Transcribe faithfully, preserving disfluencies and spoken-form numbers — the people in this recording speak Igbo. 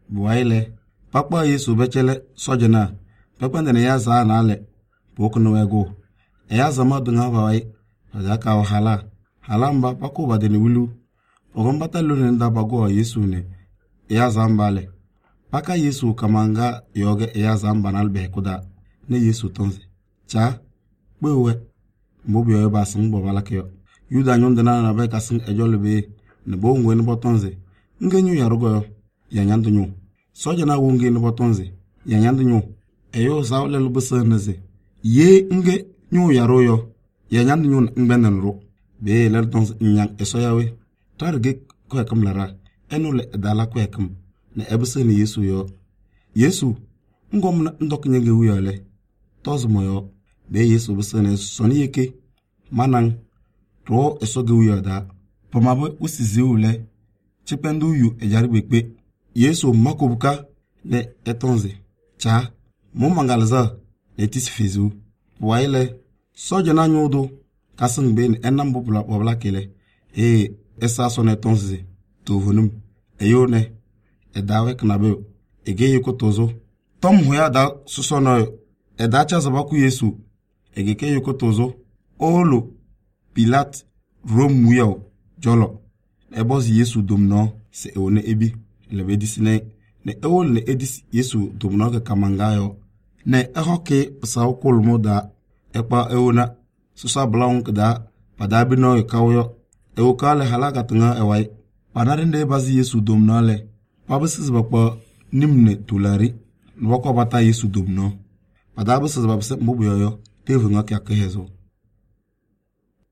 buwaile pakpa Yesu bechele sojana pakpande ne yaza na ale bokno ego eyaza madunga bawai adaka wahala halamba pako badene wulu ogombata lone ndabago Yesu ne eyaza mbale paka Yesu kamanga yoge eyaza mbanal be kuda ne Yesu tonze cha bewe mbobi yo basin bo balakyo yuda nyondana na be kasin ejolbe ne bo ngwe ne botonze ngenyu yarugo ya nyandu nyu soja na wonge ne botonze ya nyandu nyu eyo zawle lubusanze ye nge nyu yaroyo ya nyandu nyu ngbendan ro be le tonze nyang esoyawe targe ko kam lara enule dala ko kam ne ebuseni Yesu yo Yesu ngom na ndok nyenge wuyale tozmo yo be Yesu busene soni yeke manang ro esoge wuyada pomabo usizi ule chipendu yu ejaribekpe Yesu makobuka ne etonze cha mo mangalza etis fizu waile soja na nyodo kasing ben enam bobla bobla kele e esa son etonze to vonum eyone edawe knabe ege yeko tozo tom hoya da susono edacha zabaku Yesu egeke yeko tozo olo Pilat rom muyo jolo ebos Yesu domno se one ebi le bedisine ne ewol ne edis Yesu domno ke kamangayo ne ehoke saw kolmo da ekpa ewona susa blanc da padabino kawo ewokale halaga tanga ewai panarinde bazi Yesu domno le pabusis bakpa nimne tulari nwako bata Yesu domno padabusis babse mbubuyo tevunga kya kehezo